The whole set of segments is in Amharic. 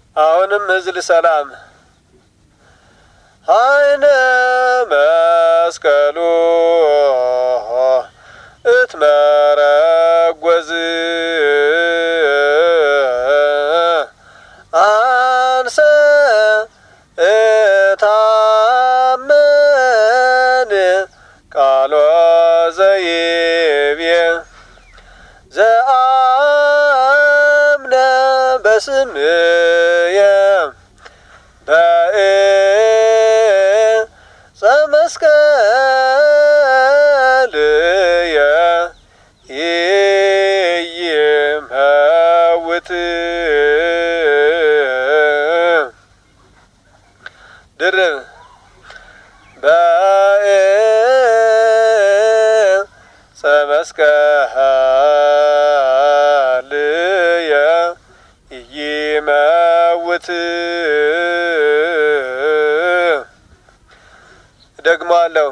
አሁንም እዝል ሰላም አይነ መስቀሉ እትመረጐዝ አንሰ እታመን ቃሎ ዘይቤ ዘአምነ በስምየ በዕፀ መስቀልየ ኢይመውት ድርብ በዕፀ መስቀልየ ኢይመውት ደግማለሁ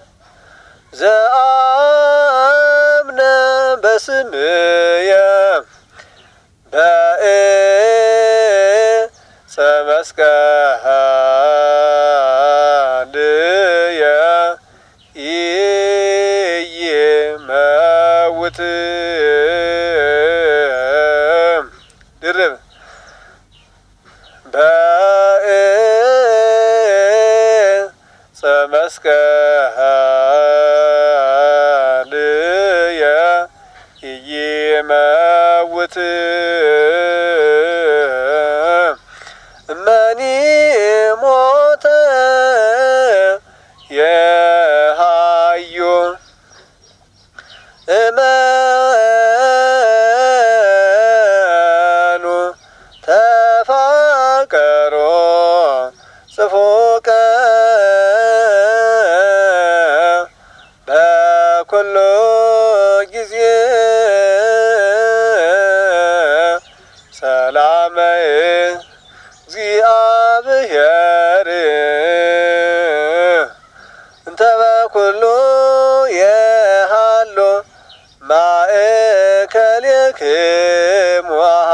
ዘአምነ በስምየ በዕፀ መስቀልየ ኢይመውት ድርብ በዕፀ መስቀልየ ኢይመውት እመኒ ሞተ የሃዩ እመኑ ተፋቀሮ ጽፉቀ በኩሉ ጊዜ ሰላመ እግዚአብሔር እንተ በኩሉ የሃሎ ማእከሌክሙ